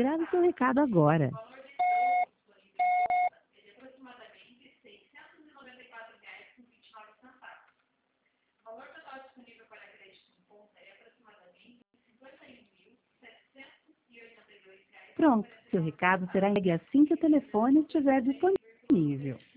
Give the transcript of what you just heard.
Grave seu recado agora. Pronto, seu recado será entregue assim que o telefone estiver disponível.